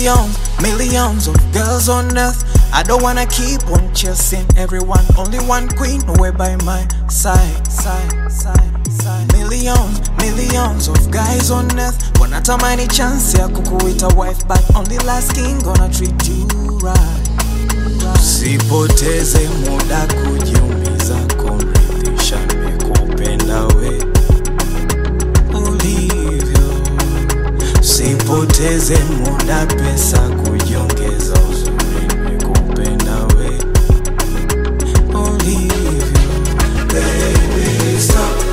Millions of girls on earth. I don't wanna keep on chasing everyone. Only one queen away by my side. Millions of guys on earth. Wanatamani chance ya kukuita wife, but only last king gonna treat you right. Sipoteze muda kujiumiza kumridhisha nimekupenda we ulivyo. Sipoteze muda pesa kujiongeza uzuri nimekupenda we ulivyo. Baby stop.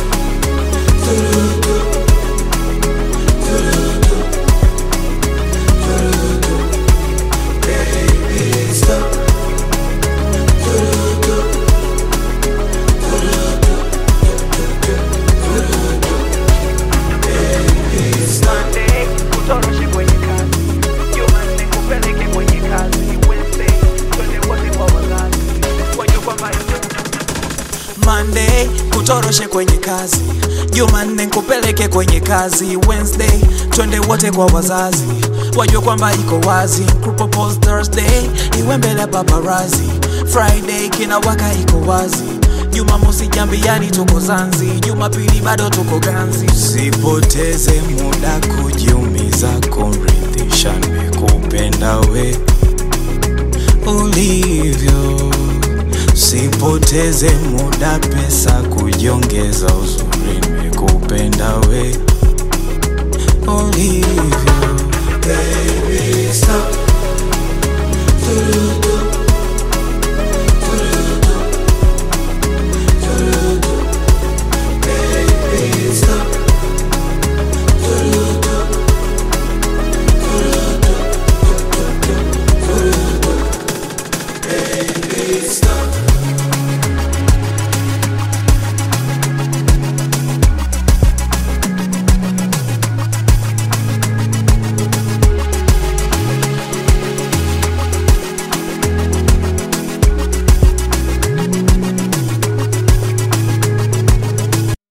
Monday, kutoroshe kwenye kazi. Jumanne kupeleke kwenye kazi. Wednesday, twende wote kwa wazazi. Wajue kwamba iko wazi. Propose Thursday, iwe mbele paparazzi. Friday, kina waka iko wazi. Jumamosi jambiani tuko Zanzi. Jumapili bado tuko Ganzi. Sipoteze muda kujiumiza kumridhisha nimekupenda we ulivyo. Sipoteze muda pesa kujiongeza uzuri nimekupenda we